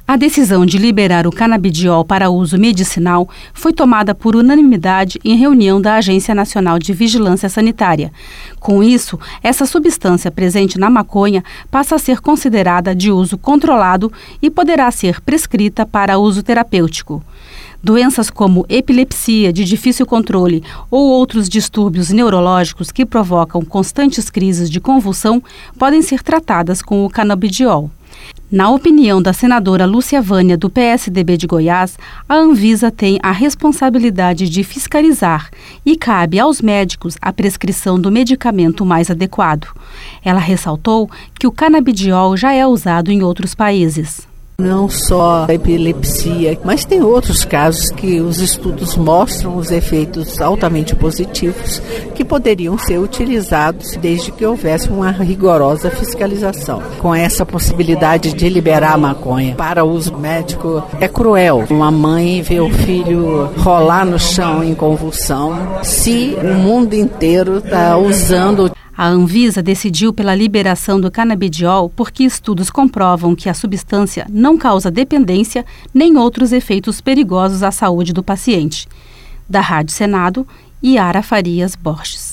A decisão de liberar o canabidiol para uso medicinal foi tomada por unanimidade em reunião da Agência Nacional de Vigilância Sanitária. Com isso, essa substância presente na maconha passa a ser considerada de uso controlado e poderá ser prescrita para uso terapêutico. Doenças como epilepsia de difícil controle ou outros distúrbios neurológicos que provocam constantes crises de convulsão podem ser tratadas com o canabidiol. Na opinião da senadora Lúcia Vânia, do PSDB de Goiás, a Anvisa tem a responsabilidade de fiscalizar e cabe aos médicos a prescrição do medicamento mais adequado. Ela ressaltou que o canabidiol já é usado em outros países. Não só a epilepsia, mas tem outros casos que os estudos mostram os efeitos altamente positivos que poderiam ser utilizados desde que houvesse uma rigorosa fiscalização. Com essa possibilidade de liberar a maconha para uso médico, é cruel uma mãe ver o filho rolar no chão em convulsão se o mundo inteiro está usando. A Anvisa decidiu pela liberação do canabidiol porque estudos comprovam que a substância não causa dependência nem outros efeitos perigosos à saúde do paciente. Da Rádio Senado, Yara Farias Borges.